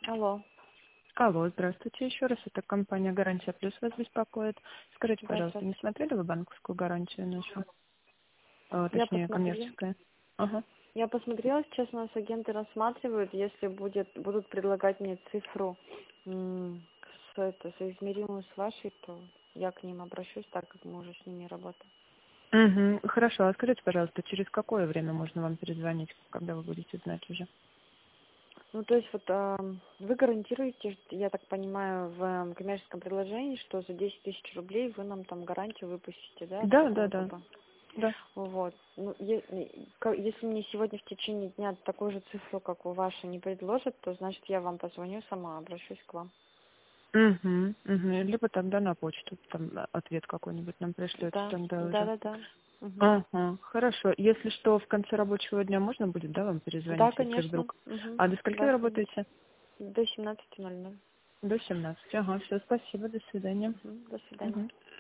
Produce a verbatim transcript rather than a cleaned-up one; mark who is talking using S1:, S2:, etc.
S1: Алло,
S2: Алло, здравствуйте еще раз. Это компания «Гарантия Плюс» вас беспокоит. Скажите,
S1: да,
S2: пожалуйста, не
S1: здравствуйте.
S2: смотрели вы банковскую гарантию нашу? Э,
S1: Я
S2: точнее,
S1: посмотрела.
S2: коммерческая? Ага.
S1: Я посмотрела, сейчас у нас агенты рассматривают, если будет, будут предлагать мне цифру м, с, это, соизмеримую с вашей, то я к ним обращусь, так как мы уже с ними работаем.
S2: Угу. Хорошо, а скажите, пожалуйста, через какое время можно вам перезвонить, когда вы будете знать уже?
S1: Ну, то есть вот а, вы гарантируете, я так понимаю, в м, коммерческом предложении, что за десять тысяч рублей вы нам там гарантию выпустите, да, от
S2: Да, да,
S1: какого-то
S2: да.
S1: банка?
S2: Да.
S1: Вот. Ну, е- и- ка- если мне сегодня в течение дня такую же цифру, как у вашей, не предложат, то значит я вам позвоню сама, обращусь к вам.
S2: Угу. Угу. Либо тогда на почту там а, ответ какой-нибудь нам пришлете
S1: Да,
S2: тогда
S1: да,
S2: уже.
S1: да, да. Мгм.
S2: Ага, хорошо. Если что, в конце рабочего дня можно будет, да, вам
S1: Да,
S2: перезвонить, если
S1: конечно.
S2: вдруг?
S1: Мгм.
S2: А до скольки
S1: Да,
S2: вы
S1: конечно.
S2: работаете?
S1: До семнадцати ноль ноль.
S2: До семнадцати. Ага, все, спасибо, до свидания.
S1: Мгм. До свидания.
S2: Мгм.